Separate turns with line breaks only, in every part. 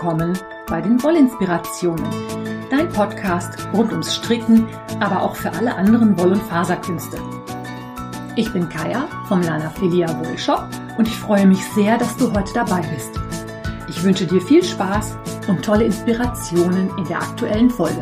willkommen bei den Wollinspirationen, dein Podcast rund ums Stricken, aber auch für alle anderen Woll- und Faserkünste. Ich bin Kaya vom Lana Filia Wollshop und ich freue mich sehr, dass du heute dabei bist. Ich wünsche dir viel Spaß und tolle Inspirationen in der aktuellen Folge.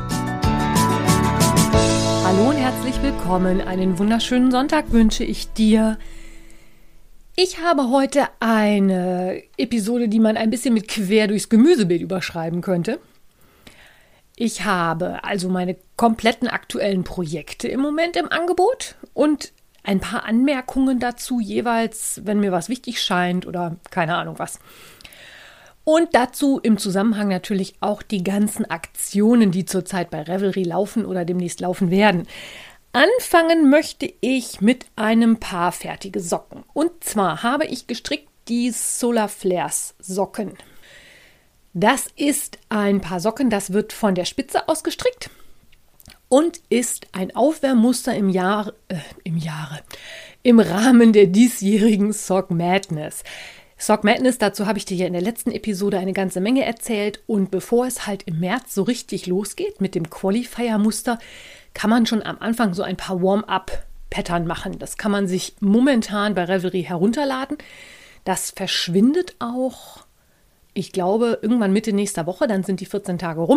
Hallo und herzlich willkommen. Einen wunderschönen Sonntag wünsche ich dir. Ich habe heute eine Episode, die man ein bisschen mit quer durchs Gemüsebeet überschreiben könnte. Ich habe also meine kompletten aktuellen Projekte im Moment im Angebot und ein paar Anmerkungen dazu jeweils, wenn mir was wichtig scheint oder keine Ahnung was. Und dazu im Zusammenhang natürlich auch die ganzen Aktionen, die zurzeit bei Ravelry laufen oder demnächst laufen werden. Anfangen möchte ich mit einem Paar fertige Socken. Und zwar habe ich gestrickt die Solar Flares Socken. Das ist ein Paar Socken, das wird von der Spitze aus gestrickt und ist ein Aufwärmmuster im Rahmen der diesjährigen Sock Madness. Sock Madness, dazu habe ich dir ja in der letzten Episode eine ganze Menge erzählt. Und bevor es halt im März so richtig losgeht mit dem Qualifier-Muster, kann man schon am Anfang so ein paar Warm-up-Pattern machen. Das kann man sich momentan bei Ravelry herunterladen. Das verschwindet auch, ich glaube, irgendwann Mitte nächster Woche, dann sind die 14 Tage rum.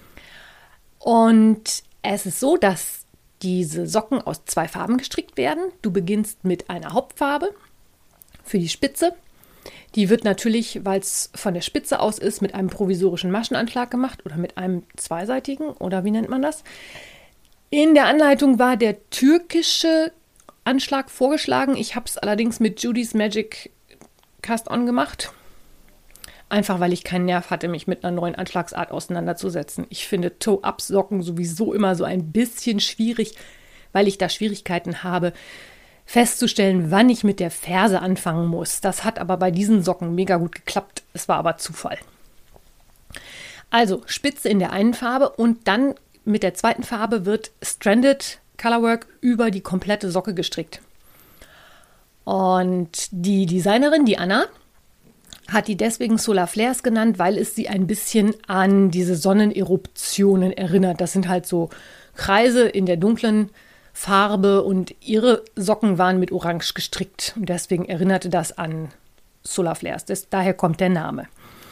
Und es ist so, dass diese Socken aus 2 Farben gestrickt werden. Du beginnst mit einer Hauptfarbe für die Spitze. Die wird natürlich, weil es von der Spitze aus ist, mit einem provisorischen Maschenanschlag gemacht oder mit einem zweiseitigen oder wie nennt man das? In der Anleitung war der türkische Anschlag vorgeschlagen. Ich habe es allerdings mit Judy's Magic Cast-On gemacht. Einfach, weil ich keinen Nerv hatte, mich mit einer neuen Anschlagsart auseinanderzusetzen. Ich finde Toe-Up-Socken sowieso immer so ein bisschen schwierig, weil ich da Schwierigkeiten habe, festzustellen, wann ich mit der Ferse anfangen muss. Das hat aber bei diesen Socken mega gut geklappt. Es war aber Zufall. Also Spitze in der einen Farbe und dann mit der zweiten Farbe wird Stranded Colorwork über die komplette Socke gestrickt. Und die Designerin, die Anna, hat die deswegen Solar Flares genannt, weil es sie ein bisschen an diese Sonneneruptionen erinnert. Das sind halt so Kreise in der dunklen Farbe und ihre Socken waren mit Orange gestrickt. Und deswegen erinnerte das an Solar Flares. Daher kommt der Name.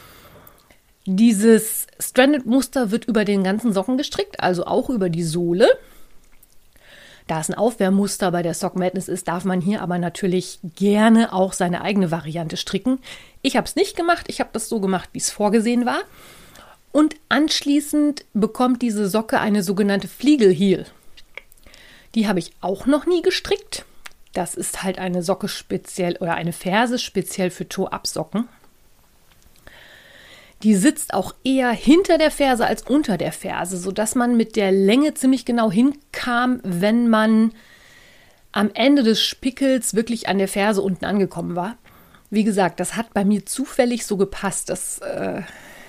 Dieses Stranded-Muster wird über den ganzen Socken gestrickt, also auch über die Sohle. Da es ein Aufwärmmuster bei der Sock Madness ist, darf man hier aber natürlich gerne auch seine eigene Variante stricken. Ich habe es nicht gemacht, ich habe das so gemacht, wie es vorgesehen war. Und anschließend bekommt diese Socke eine sogenannte Fliegelheel. Die habe ich auch noch nie gestrickt. Das ist halt eine Socke speziell oder eine Ferse speziell für Toe-Up-Socken. Die sitzt auch eher hinter der Ferse als unter der Ferse, sodass man mit der Länge ziemlich genau hinkam, wenn man am Ende des Spickels wirklich an der Ferse unten angekommen war. Wie gesagt, das hat bei mir zufällig so gepasst. Da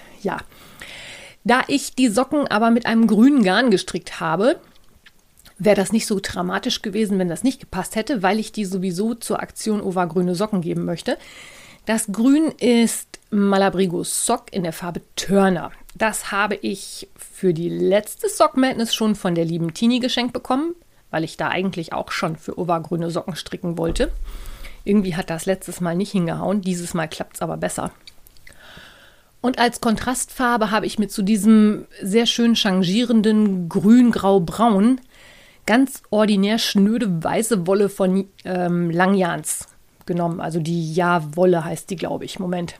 ich die Socken aber mit einem grünen Garn gestrickt habe, wäre das nicht so dramatisch gewesen, wenn das nicht gepasst hätte, weil ich die sowieso zur Aktion Ova grüne Socken geben möchte. Das Grün ist Malabrigo Sock in der Farbe Turner. Das habe ich für die letzte Sock Madness schon von der lieben Tini geschenkt bekommen, weil ich da eigentlich auch schon für Ova grüne Socken stricken wollte. Irgendwie hat das letztes Mal nicht hingehauen, dieses Mal klappt es aber besser. Und als Kontrastfarbe habe ich mir zu diesem sehr schön changierenden Grün-Grau-Braun ganz ordinär schnöde weiße Wolle von Langjans genommen. Also die Ja-Wolle heißt die, glaube ich. Moment.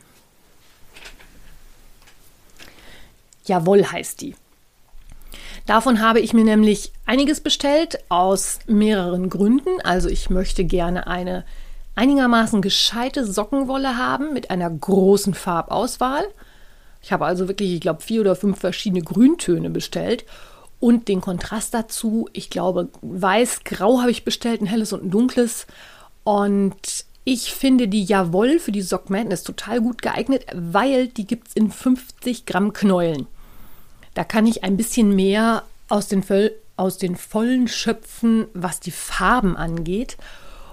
Jawoll heißt die. Davon habe ich mir nämlich einiges bestellt aus mehreren Gründen. Also ich möchte gerne eine einigermaßen gescheite Sockenwolle haben mit einer großen Farbauswahl. Ich habe also wirklich, ich glaube, 4 oder 5 verschiedene Grüntöne bestellt. Und den Kontrast dazu, ich glaube, weiß-grau habe ich bestellt, ein helles und ein dunkles. Und ich finde die Jawoll für die Sock Madness total gut geeignet, weil die gibt es in 50 Gramm Knäueln. Da kann ich ein bisschen mehr aus den Vollen schöpfen, was die Farben angeht.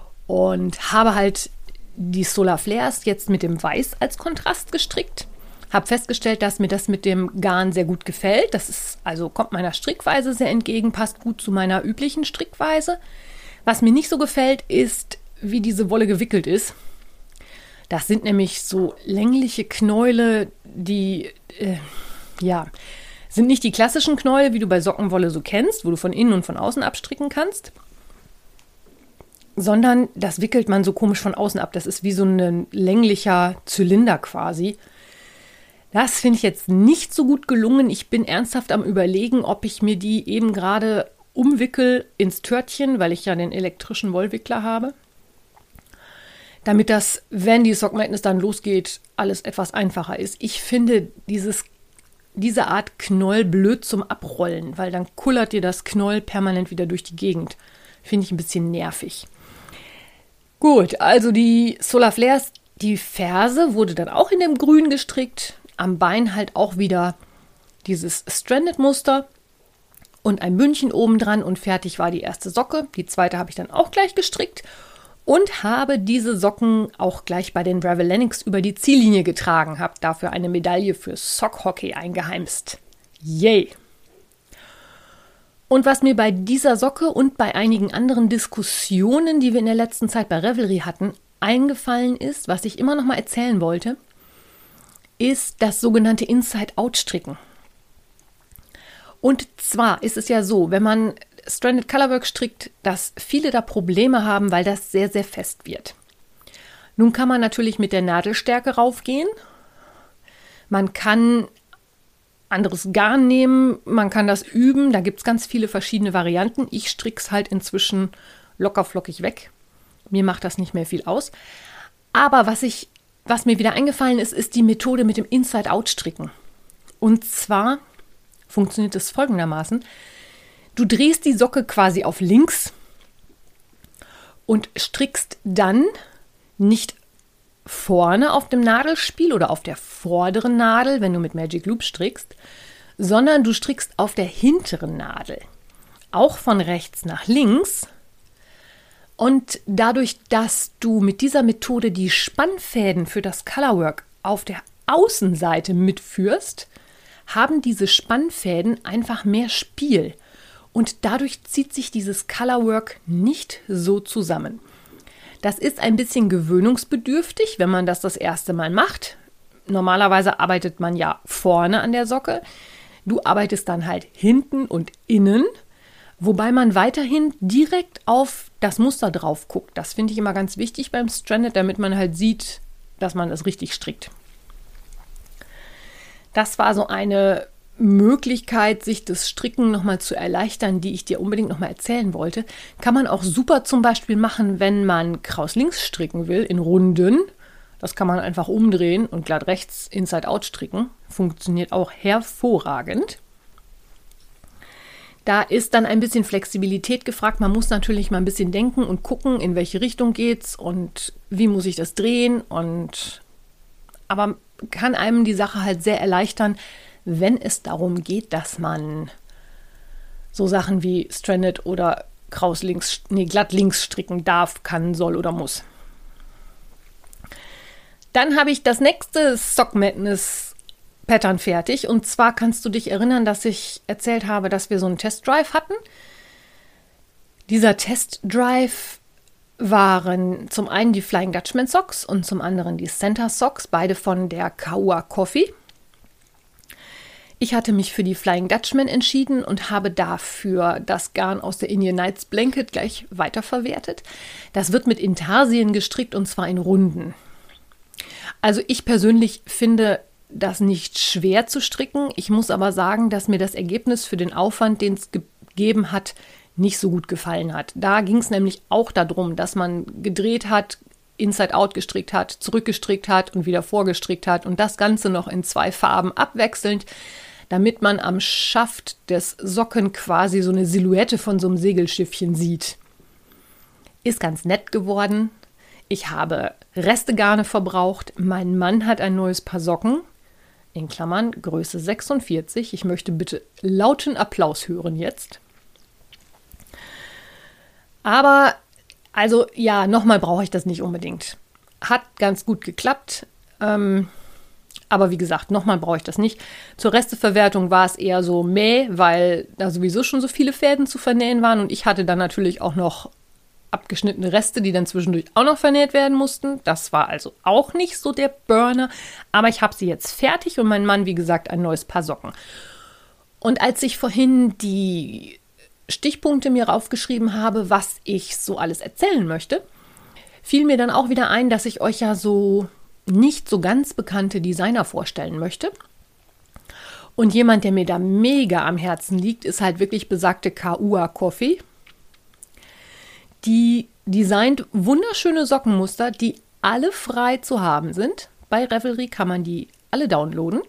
Und habe halt die Solar Flares jetzt mit dem Weiß als Kontrast gestrickt. Habe festgestellt, dass mir das mit dem Garn sehr gut gefällt. Das ist, also kommt meiner Strickweise sehr entgegen, passt gut zu meiner üblichen Strickweise. Was mir nicht so gefällt, ist, wie diese Wolle gewickelt ist. Das sind nämlich so längliche Knäule, die, sind nicht die klassischen Knäule, wie du bei Sockenwolle so kennst, wo du von innen und von außen abstricken kannst, sondern das wickelt man so komisch von außen ab. Das ist wie so ein länglicher Zylinder quasi. Das finde ich jetzt nicht so gut gelungen. Ich bin ernsthaft am Überlegen, ob ich mir die eben gerade umwickel ins Törtchen, weil ich ja den elektrischen Wollwickler habe, damit das, wenn die Sock Madness dann losgeht, alles etwas einfacher ist. Ich finde diese Art Knoll blöd zum Abrollen, weil dann kullert dir das Knoll permanent wieder durch die Gegend. Finde ich ein bisschen nervig. Gut, also die Solar Flares, die Ferse wurde dann auch in dem Grün gestrickt. Am Bein halt auch wieder dieses Stranded-Muster und ein Bündchen oben dran und fertig war die erste Socke. Die zweite habe ich dann auch gleich gestrickt und habe diese Socken auch gleich bei den Ravelinics über die Ziellinie getragen, habe dafür eine Medaille für Sockhockey eingeheimst. Yay! Und was mir bei dieser Socke und bei einigen anderen Diskussionen, die wir in der letzten Zeit bei Ravelry hatten, eingefallen ist, was ich immer noch mal erzählen wollte, ist das sogenannte Inside-Out-Stricken. Und zwar ist es ja so, wenn man Stranded Colorwork strickt, dass viele da Probleme haben, weil das sehr, sehr fest wird. Nun kann man natürlich mit der Nadelstärke raufgehen. Man kann anderes Garn nehmen, man kann das üben. Da gibt es ganz viele verschiedene Varianten. Ich stricke es halt inzwischen lockerflockig weg. Mir macht das nicht mehr viel aus. Aber was mir wieder eingefallen ist, ist die Methode mit dem Inside-Out-Stricken. Und zwar funktioniert es folgendermaßen. Du drehst die Socke quasi auf links und strickst dann nicht vorne auf dem Nadelspiel oder auf der vorderen Nadel, wenn du mit Magic Loop strickst, sondern du strickst auf der hinteren Nadel. Auch von rechts nach links. Und dadurch, dass du mit dieser Methode die Spannfäden für das Colorwork auf der Außenseite mitführst, haben diese Spannfäden einfach mehr Spiel. Und dadurch zieht sich dieses Colorwork nicht so zusammen. Das ist ein bisschen gewöhnungsbedürftig, wenn man das erste Mal macht. Normalerweise arbeitet man ja vorne an der Socke. Du arbeitest dann halt hinten und innen, wobei man weiterhin direkt auf das Muster drauf guckt. Das finde ich immer ganz wichtig beim Stranded, damit man halt sieht, dass man das richtig strickt. Das war so eine Möglichkeit, sich das Stricken nochmal zu erleichtern, die ich dir unbedingt nochmal erzählen wollte. Kann man auch super zum Beispiel machen, wenn man kraus-links stricken will, in Runden. Das kann man einfach umdrehen und glatt rechts Inside-Out stricken. Funktioniert auch hervorragend. Da ist dann ein bisschen Flexibilität gefragt. Man muss natürlich mal ein bisschen denken und gucken, in welche Richtung geht's und wie muss ich das drehen. Aber kann einem die Sache halt sehr erleichtern, wenn es darum geht, dass man so Sachen wie Stranded oder glatt links stricken darf, kann, soll oder muss. Dann habe ich das nächste Sock Madness Pattern fertig. Und zwar kannst du dich erinnern, dass ich erzählt habe, dass wir so einen Testdrive hatten. Dieser Testdrive waren zum einen die Flying Dutchman Socks und zum anderen die Center Socks, beide von der Kaua Coffee. Ich hatte mich für die Flying Dutchman entschieden und habe dafür das Garn aus der Indian Nights Blanket gleich weiterverwertet. Das wird mit Intarsien gestrickt und zwar in Runden. Also ich persönlich finde das nicht schwer zu stricken. Ich muss aber sagen, dass mir das Ergebnis für den Aufwand, den es gegeben hat, nicht so gut gefallen hat. Da ging es nämlich auch darum, dass man gedreht hat, Inside-Out gestrickt hat, zurückgestrickt hat und wieder vorgestrickt hat und das Ganze noch in 2 Farben abwechselnd, damit man am Schaft des Socken quasi so eine Silhouette von so einem Segelschiffchen sieht. Ist ganz nett geworden. Ich habe Restegarne verbraucht. Mein Mann hat ein neues Paar Socken, in Klammern Größe 46. Ich möchte bitte lauten Applaus hören jetzt. Aber, also ja, nochmal brauche ich das nicht unbedingt. Hat ganz gut geklappt. Aber wie gesagt, nochmal brauche ich das nicht. Zur Resteverwertung war es eher so weil da sowieso schon so viele Fäden zu vernähen waren. Und ich hatte dann natürlich auch noch abgeschnittene Reste, die dann zwischendurch auch noch vernäht werden mussten. Das war also auch nicht so der Burner. Aber ich habe sie jetzt fertig und mein Mann, wie gesagt, ein neues Paar Socken. Und als ich vorhin die Stichpunkte mir raufgeschrieben habe, was ich so alles erzählen möchte, fiel mir dann auch wieder ein, dass ich euch ja so nicht so ganz bekannte Designer vorstellen möchte. Und jemand, der mir da mega am Herzen liegt, ist halt wirklich besagte Kaua Coffee. Die designt wunderschöne Sockenmuster, die alle frei zu haben sind. Bei Ravelry kann man die alle downloaden.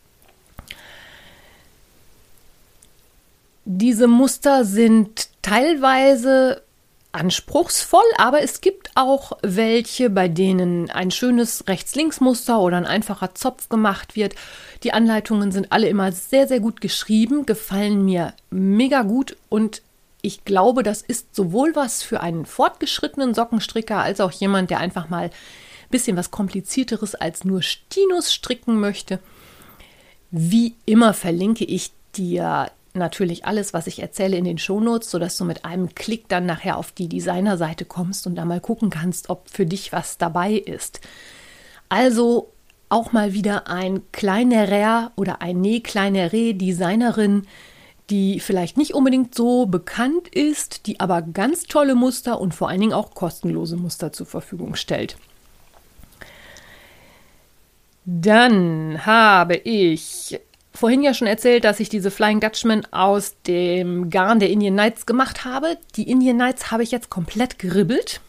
Diese Muster sind teilweise anspruchsvoll, aber es gibt auch welche, bei denen ein schönes Rechts-Links-Muster oder ein einfacher Zopf gemacht wird. Die Anleitungen sind alle immer sehr, sehr gut geschrieben, gefallen mir mega gut und ich glaube, das ist sowohl was für einen fortgeschrittenen Sockenstricker als auch jemand, der einfach mal ein bisschen was Komplizierteres als nur Stinus stricken möchte. Wie immer verlinke ich dir natürlich alles, was ich erzähle, in den Shownotes, sodass du mit einem Klick dann nachher auf die Designerseite kommst und da mal gucken kannst, ob für dich was dabei ist. Also auch mal wieder ein kleinerer oder eine kleinere Designerin, die vielleicht nicht unbedingt so bekannt ist, die aber ganz tolle Muster und vor allen Dingen auch kostenlose Muster zur Verfügung stellt. Dann habe ich vorhin ja schon erzählt, dass ich diese Flying Dutchman aus dem Garn der Indian Nights gemacht habe. Die Indian Nights habe ich jetzt komplett geribbelt.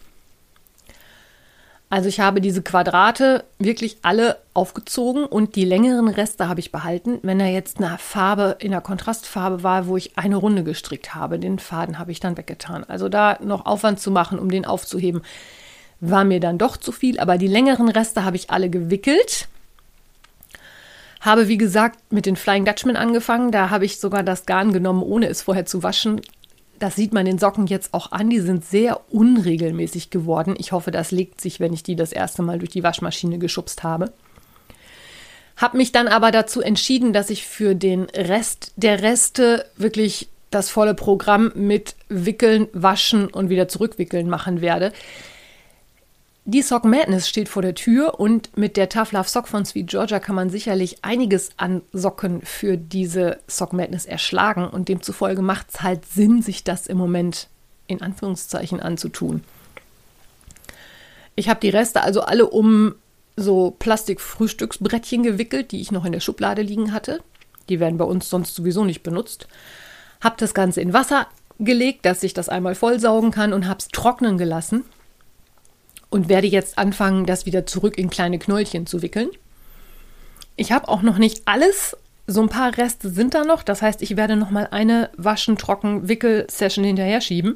Also ich habe diese Quadrate wirklich alle aufgezogen und die längeren Reste habe ich behalten. Wenn er jetzt eine Farbe in der Kontrastfarbe war, wo ich eine Runde gestrickt habe, den Faden habe ich dann weggetan. Also da noch Aufwand zu machen, um den aufzuheben, war mir dann doch zu viel. Aber die längeren Reste habe ich alle gewickelt. Habe, wie gesagt, mit den Flying Dutchman angefangen. Da habe ich sogar das Garn genommen, ohne es vorher zu waschen. Das sieht man den Socken jetzt auch an. Die sind sehr unregelmäßig geworden. Ich hoffe, das legt sich, wenn ich die das erste Mal durch die Waschmaschine geschubst habe. Habe mich dann aber dazu entschieden, dass ich für den Rest der Reste wirklich das volle Programm mit Wickeln, Waschen und wieder zurückwickeln machen werde. Die Sock Madness steht vor der Tür und mit der Tough Love Sock von Sweet Georgia kann man sicherlich einiges an Socken für diese Sock Madness erschlagen und demzufolge macht es halt Sinn, sich das im Moment in Anführungszeichen anzutun. Ich habe die Reste also alle um so Plastik-Frühstücksbrettchen gewickelt, die ich noch in der Schublade liegen hatte. Die werden bei uns sonst sowieso nicht benutzt. Habe das Ganze in Wasser gelegt, dass ich das einmal vollsaugen kann und habe es trocknen gelassen. Und werde jetzt anfangen, das wieder zurück in kleine Knäulchen zu wickeln. Ich habe auch noch nicht alles, so ein paar Reste sind da noch. Das heißt, ich werde noch mal eine Waschen-Trocken-Wickel-Session hinterher schieben.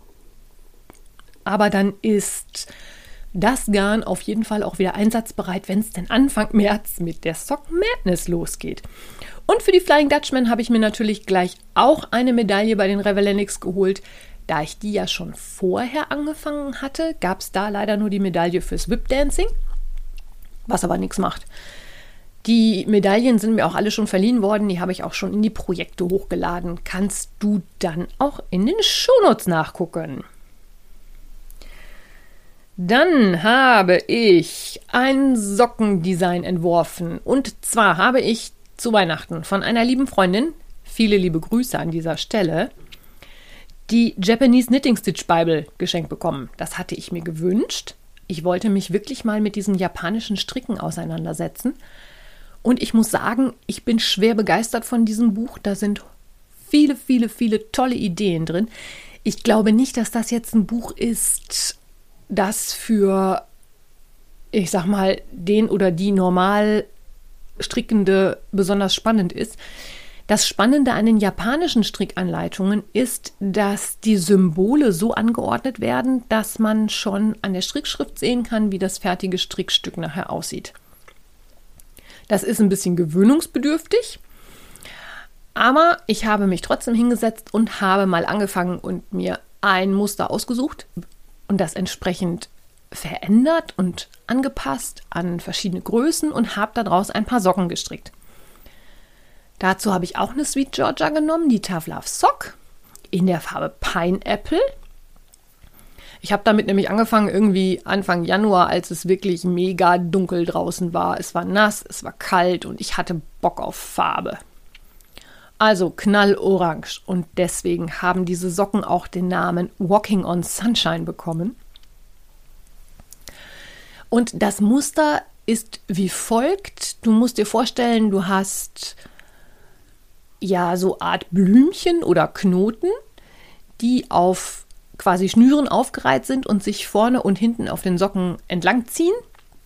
Aber dann ist das Garn auf jeden Fall auch wieder einsatzbereit, wenn es denn Anfang März mit der Sock Madness losgeht. Und für die Flying Dutchman habe ich mir natürlich gleich auch eine Medaille bei den Revellenics geholt. Da ich die ja schon vorher angefangen hatte, gab es da leider nur die Medaille fürs Whip Dancing, was aber nichts macht. Die Medaillen sind mir auch alle schon verliehen worden, die habe ich auch schon in die Projekte hochgeladen. Kannst du dann auch in den Shownotes nachgucken. Dann habe ich ein Sockendesign entworfen und zwar habe ich zu Weihnachten von einer lieben Freundin, viele liebe Grüße an dieser Stelle, die Japanese Knitting Stitch Bible geschenkt bekommen. Das hatte ich mir gewünscht. Ich wollte mich wirklich mal mit diesen japanischen Stricken auseinandersetzen. Und ich muss sagen, ich bin schwer begeistert von diesem Buch. Da sind viele, viele, viele tolle Ideen drin. Ich glaube nicht, dass das jetzt ein Buch ist, das für, ich sag mal, den oder die normal Strickende besonders spannend ist. Das Spannende an den japanischen Strickanleitungen ist, dass die Symbole so angeordnet werden, dass man schon an der Strickschrift sehen kann, wie das fertige Strickstück nachher aussieht. Das ist ein bisschen gewöhnungsbedürftig, aber ich habe mich trotzdem hingesetzt und habe mal angefangen und mir ein Muster ausgesucht und das entsprechend verändert und angepasst an verschiedene Größen und habe daraus ein paar Socken gestrickt. Dazu habe ich auch eine Sweet Georgia genommen, die Tough Love Sock in der Farbe Pineapple. Ich habe damit nämlich angefangen irgendwie Anfang Januar, als es wirklich mega dunkel draußen war. Es war nass, es war kalt und ich hatte Bock auf Farbe. Also knallorange, und deswegen haben diese Socken auch den Namen Walking on Sunshine bekommen. Und das Muster ist wie folgt. Du musst dir vorstellen, du hast ja so Art Blümchen oder Knoten, die auf quasi Schnüren aufgereiht sind und sich vorne und hinten auf den Socken entlang ziehen.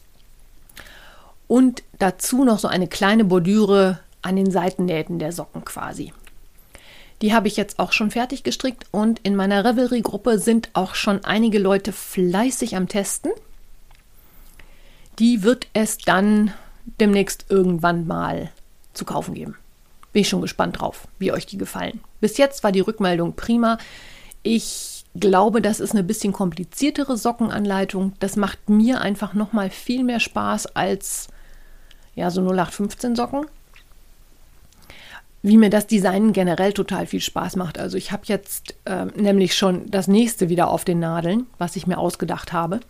Und dazu noch so eine kleine Bordüre an den Seitennähten der Socken quasi. Die habe ich jetzt auch schon fertig gestrickt und in meiner Revelry-Gruppe sind auch schon einige Leute fleißig am Testen. Die wird es dann demnächst irgendwann mal zu kaufen geben. Bin ich schon gespannt drauf, wie euch die gefallen. Bis jetzt war die Rückmeldung prima. Ich glaube, das ist eine bisschen kompliziertere Sockenanleitung. Das macht mir einfach nochmal viel mehr Spaß als ja, so 0815 Socken. Wie mir das Design generell total viel Spaß macht. Also ich habe jetzt nämlich schon das nächste wieder auf den Nadeln, was ich mir ausgedacht habe.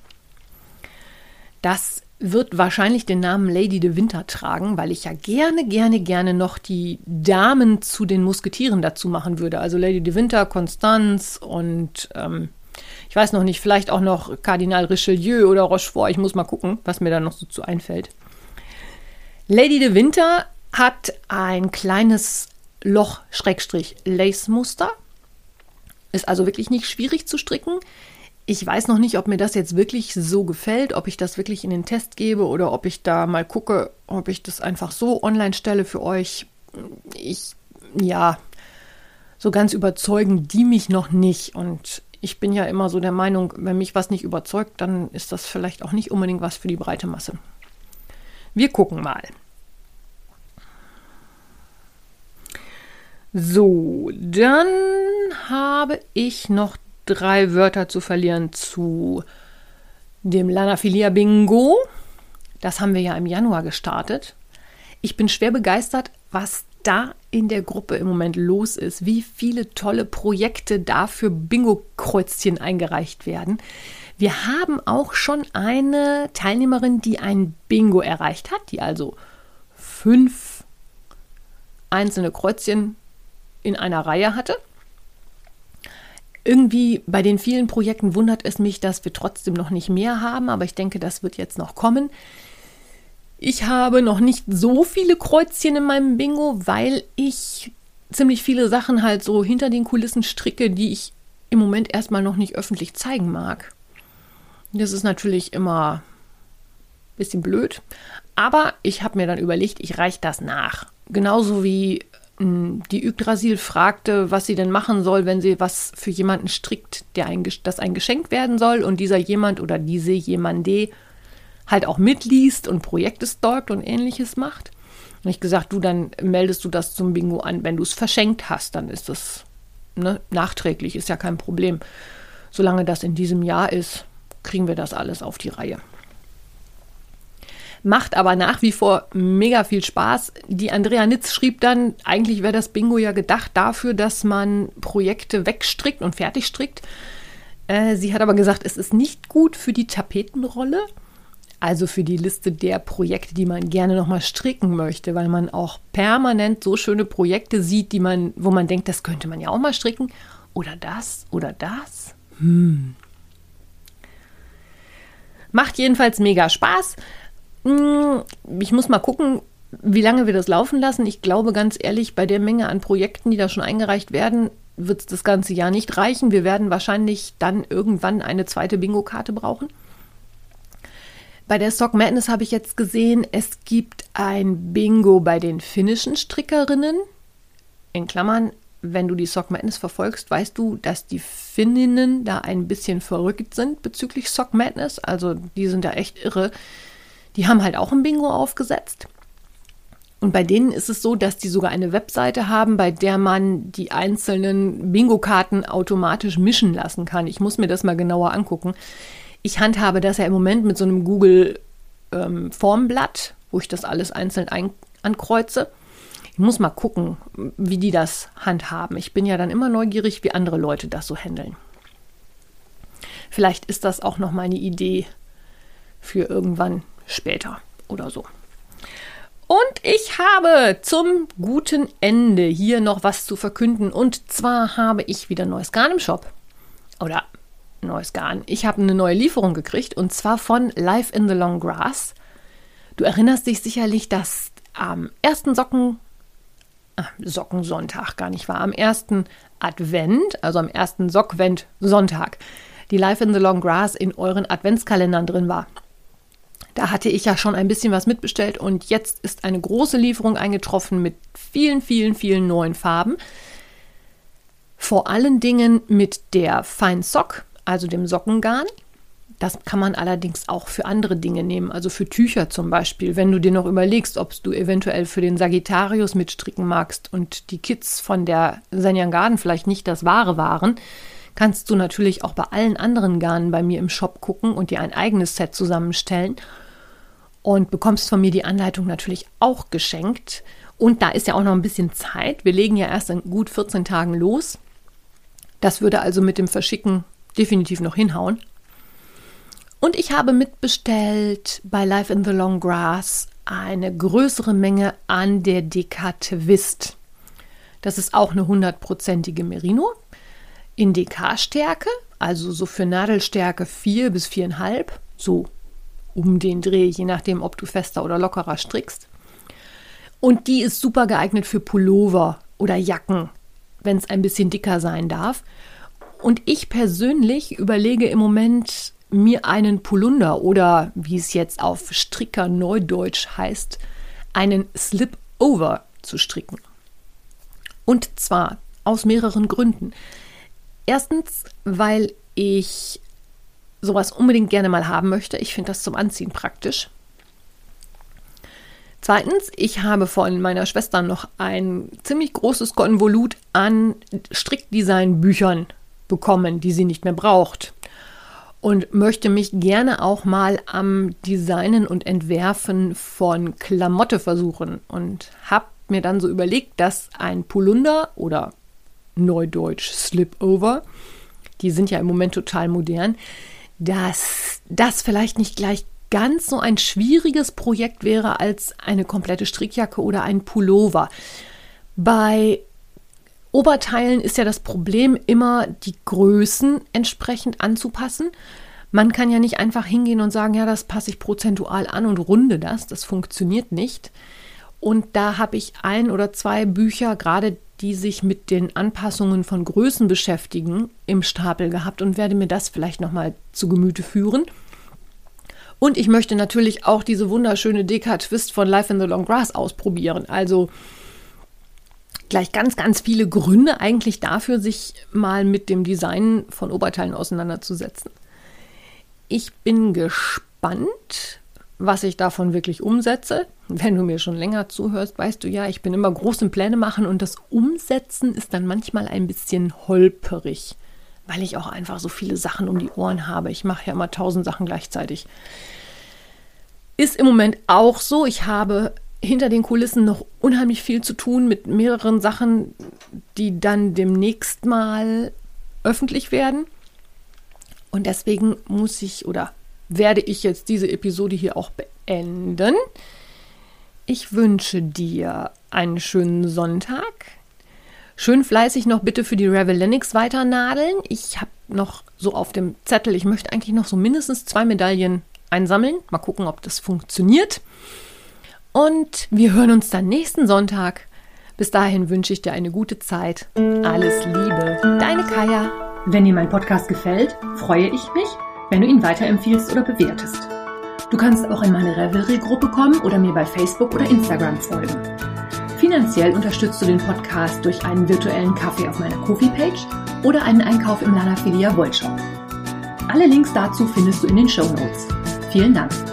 Das wird wahrscheinlich den Namen Lady de Winter tragen, weil ich ja gerne noch die Damen zu den Musketieren dazu machen würde. Also Lady de Winter, Constance und ich weiß noch nicht, vielleicht auch noch Kardinal Richelieu oder Rochefort. Ich muss mal gucken, was mir da noch so zu einfällt. Lady de Winter hat ein kleines Loch-Lace-Muster. Ist also wirklich nicht schwierig zu stricken. Ich weiß noch nicht, ob mir das jetzt wirklich so gefällt, ob ich das wirklich in den Test gebe oder ob ich da mal gucke, ob ich das einfach so online stelle für euch. So ganz überzeugen die mich noch nicht. Und ich bin ja immer so der Meinung, wenn mich was nicht überzeugt, dann ist das vielleicht auch nicht unbedingt was für die breite Masse. Wir gucken mal. So, dann habe ich noch 3 Wörter zu verlieren zu dem Lanafilia Bingo. Das haben wir ja im Januar gestartet. Ich bin schwer begeistert, was da in der Gruppe im Moment los ist, wie viele tolle Projekte da für Bingo-Kreuzchen eingereicht werden. Wir haben auch schon eine Teilnehmerin, die ein Bingo erreicht hat, die also 5 einzelne Kreuzchen in einer Reihe hatte. Irgendwie bei den vielen Projekten wundert es mich, dass wir trotzdem noch nicht mehr haben, aber ich denke, das wird jetzt noch kommen. Ich habe noch nicht so viele Kreuzchen in meinem Bingo, weil ich ziemlich viele Sachen halt so hinter den Kulissen stricke, die ich im Moment erstmal noch nicht öffentlich zeigen mag. Das ist natürlich immer ein bisschen blöd, aber ich habe mir dann überlegt, ich reiche das nach. Genauso wie die Yggdrasil fragte, was sie denn machen soll, wenn sie was für jemanden strickt, das ein geschenkt werden soll und dieser jemand oder diese jemande halt auch mitliest und Projekte stalkt und Ähnliches macht. Und ich gesagt, dann meldest du das zum Bingo an. Wenn du es verschenkt hast, dann ist das nachträglich, ist ja kein Problem. Solange das in diesem Jahr ist, kriegen wir das alles auf die Reihe. Macht aber nach wie vor mega viel Spaß. Die Andrea Nitz schrieb dann, eigentlich wäre das Bingo ja gedacht dafür, dass man Projekte wegstrickt und fertig strickt. Sie hat aber gesagt, es ist nicht gut für die Tapetenrolle, also für die Liste der Projekte, die man gerne nochmal stricken möchte, weil man auch permanent so schöne Projekte sieht, wo man denkt, das könnte man ja auch mal stricken. Oder das, oder das. Macht jedenfalls mega Spaß. Ich muss mal gucken, wie lange wir das laufen lassen. Ich glaube ganz ehrlich, bei der Menge an Projekten, die da schon eingereicht werden, wird es das ganze Jahr nicht reichen. Wir werden wahrscheinlich dann irgendwann eine zweite Bingo-Karte brauchen. Bei der Sock Madness habe ich jetzt gesehen, es gibt ein Bingo bei den finnischen Strickerinnen. In Klammern, wenn du die Sock Madness verfolgst, weißt du, dass die Finninnen da ein bisschen verrückt sind bezüglich Sock Madness. Also die sind da echt irre. Die haben halt auch ein Bingo aufgesetzt. Und bei denen ist es so, dass die sogar eine Webseite haben, bei der man die einzelnen Bingo-Karten automatisch mischen lassen kann. Ich muss mir das mal genauer angucken. Ich handhabe das ja im Moment mit so einem Google Formblatt, wo ich das alles einzeln ankreuze. Ich muss mal gucken, wie die das handhaben. Ich bin ja dann immer neugierig, wie andere Leute das so handeln. Vielleicht ist das auch noch mal eine Idee für irgendwann später oder so. Und ich habe zum guten Ende hier noch was zu verkünden. Und zwar habe ich wieder neues Garn im Shop. Oder neues Garn. Ich habe eine neue Lieferung gekriegt und zwar von Life in the Long Grass. Du erinnerst dich sicherlich, dass am ersten Sockensonntag gar nicht war, am ersten Advent, also am ersten Sockvent-Sonntag, die Life in the Long Grass in euren Adventskalendern drin war. Da hatte ich ja schon ein bisschen was mitbestellt und jetzt ist eine große Lieferung eingetroffen mit vielen, vielen, vielen neuen Farben. Vor allen Dingen mit der Fine Sock, also dem Sockengarn. Das kann man allerdings auch für andere Dinge nehmen, also für Tücher zum Beispiel. Wenn du dir noch überlegst, ob du eventuell für den Sagittarius mitstricken magst und die Kits von der Senjan Garden vielleicht nicht das Wahre waren, kannst du natürlich auch bei allen anderen Garnen bei mir im Shop gucken und dir ein eigenes Set zusammenstellen und bekommst von mir die Anleitung natürlich auch geschenkt. Und da ist ja auch noch ein bisschen Zeit. Wir legen ja erst in gut 14 Tagen los. Das würde also mit dem Verschicken definitiv noch hinhauen. Und ich habe mitbestellt bei Life in the Long Grass eine größere Menge an der DK Twist. Das ist auch eine 100%ige Merino in DK-Stärke, also so für Nadelstärke 4 bis 4,5, so um den Dreh, je nachdem, ob du fester oder lockerer strickst. Und die ist super geeignet für Pullover oder Jacken, wenn es ein bisschen dicker sein darf. Und ich persönlich überlege im Moment, mir einen Pullunder oder, wie es jetzt auf Stricker Neudeutsch heißt, einen Slip-Over zu stricken. Und zwar aus mehreren Gründen. Erstens, weil ich sowas unbedingt gerne mal haben möchte. Ich finde das zum Anziehen praktisch. Zweitens, ich habe von meiner Schwester noch ein ziemlich großes Konvolut an Strickdesign-Büchern bekommen, die sie nicht mehr braucht. Und möchte mich gerne auch mal am Designen und Entwerfen von Klamotte versuchen. Und habe mir dann so überlegt, dass ein Pullunder oder Neudeutsch Slip-Over, die sind ja im Moment total modern, dass das vielleicht nicht gleich ganz so ein schwieriges Projekt wäre als eine komplette Strickjacke oder ein Pullover. Bei Oberteilen ist ja das Problem immer, die Größen entsprechend anzupassen. Man kann ja nicht einfach hingehen und sagen, ja, das passe ich prozentual an und runde das. Das funktioniert nicht. Und da habe ich 1 oder 2 Bücher, gerade die sich mit den Anpassungen von Größen beschäftigen, im Stapel gehabt und werde mir das vielleicht nochmal zu Gemüte führen. Und ich möchte natürlich auch diese wunderschöne DK Twist von Life in the Long Grass ausprobieren. Also gleich ganz, ganz viele Gründe eigentlich dafür, sich mal mit dem Design von Oberteilen auseinanderzusetzen. Ich bin gespannt, was ich davon wirklich umsetze. Wenn du mir schon länger zuhörst, weißt du ja, ich bin immer groß im Pläne machen und das Umsetzen ist dann manchmal ein bisschen holperig, weil ich auch einfach so viele Sachen um die Ohren habe. Ich mache ja immer 1000 Sachen gleichzeitig. Ist im Moment auch so. Ich habe hinter den Kulissen noch unheimlich viel zu tun mit mehreren Sachen, die dann demnächst mal öffentlich werden. Und deswegen werde ich jetzt diese Episode hier auch beenden. Ich wünsche dir einen schönen Sonntag. Schön fleißig noch bitte für die Ravelinics weiter nadeln. Ich habe noch so auf dem Zettel, ich möchte eigentlich noch so mindestens 2 Medaillen einsammeln. Mal gucken, ob das funktioniert. Und wir hören uns dann nächsten Sonntag. Bis dahin wünsche ich dir eine gute Zeit. Alles Liebe, deine Kaya.
Wenn dir mein Podcast gefällt, freue ich mich, wenn du ihn weiterempfiehlst oder bewertest. Du kannst auch in meine Revelry-Gruppe kommen oder mir bei Facebook oder Instagram folgen. Finanziell unterstützt du den Podcast durch einen virtuellen Kaffee auf meiner Ko-fi-Page oder einen Einkauf im Lana Filia Wollshop. Alle Links dazu findest du in den Shownotes. Vielen Dank.